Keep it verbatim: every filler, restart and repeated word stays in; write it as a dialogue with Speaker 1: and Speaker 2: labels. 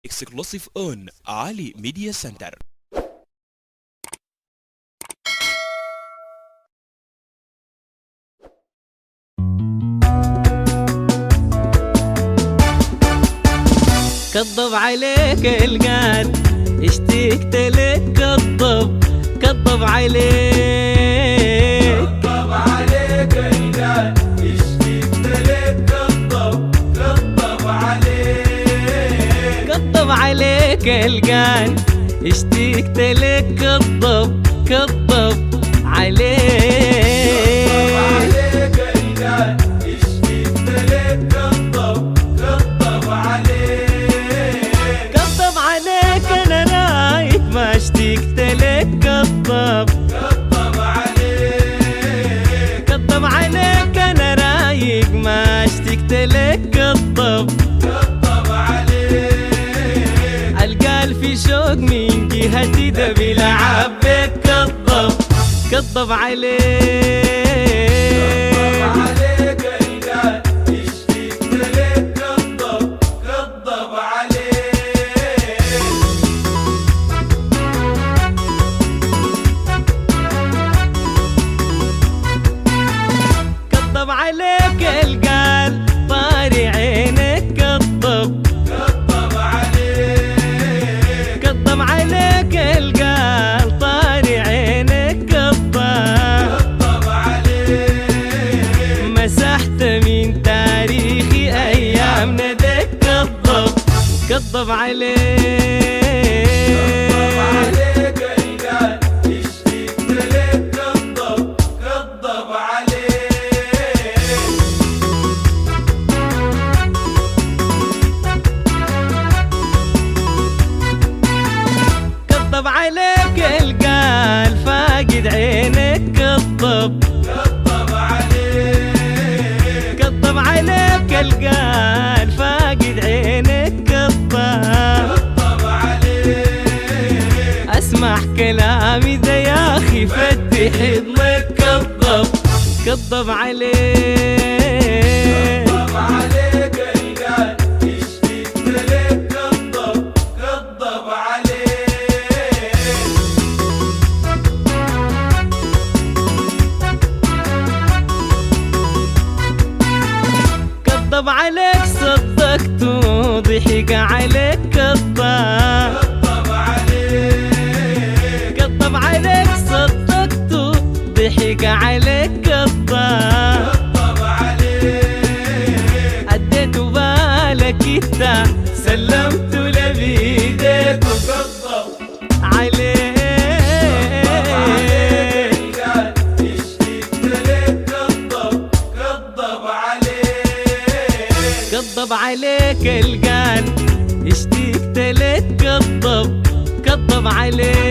Speaker 1: Exclusive on Ali Media Center.
Speaker 2: كذب عليك القاد اشتقت لك كذب كذب عليك
Speaker 3: كذب عليك القاد اشتقت لك كذب كذب عليك
Speaker 2: كذب عليك القاد اشتقت لك كذب كذب عليك اشتقت لك كذب
Speaker 3: كذب عليك
Speaker 2: كذب عليك انا رايق ما اشتقت لك كذب
Speaker 3: كذب عليك
Speaker 2: القال في شوق من جهتي ده بيلعب بك كذب كذب عليك عليك القال طاري عينك كذب
Speaker 3: كذب عليك
Speaker 2: كذب عليك القال طاري عينك كذب
Speaker 3: كذب عليك
Speaker 2: مسحت من تاريخي ايام ندك كذب كذب عليك كذب عليك القال فاقد عينك كذب
Speaker 3: كذب عليك
Speaker 2: كذب عليك القال فاقد عينك كذب
Speaker 3: كذب عليك
Speaker 2: اسمع كلامي ذا يا اخي فتح حضنك كذب كذب عليك
Speaker 3: كذب عليك القال اشتقت لك كذب كذب عليك
Speaker 2: كذب عليك صدقته ضحك عليك كذب
Speaker 3: كذب عليك
Speaker 2: كذب عليك صدقته ضحك عليك كذب
Speaker 3: كذب عليك
Speaker 2: اديت بالك انت سلمت لبيدك
Speaker 3: وكذب
Speaker 2: عليك كذب عليك القال اشتقت لك كذب كذب عليك